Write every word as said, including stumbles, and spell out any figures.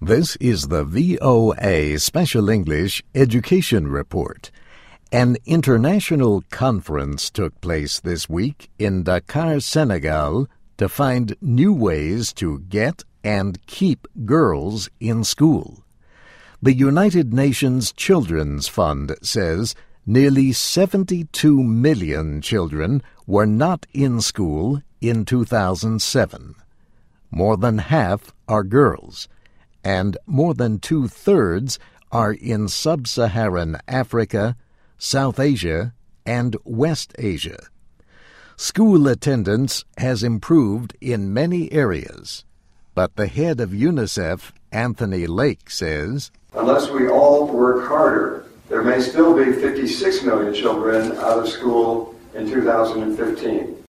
This is the V O A Special English Education Report. An international conference took place this week in Dakar, Senegal, to find new ways to get and keep girls in school. The United Nations Children's Fund says nearly seventy-two million children were not in school in two thousand seven. More than half are girls, and more than two-thirds are in sub-Saharan Africa, South Asia, and West Asia. School attendance has improved in many areas, but the head of UNICEF, Anthony Lake, says, "Unless we all work harder, there may still be fifty-six million children out of school in two thousand fifteen.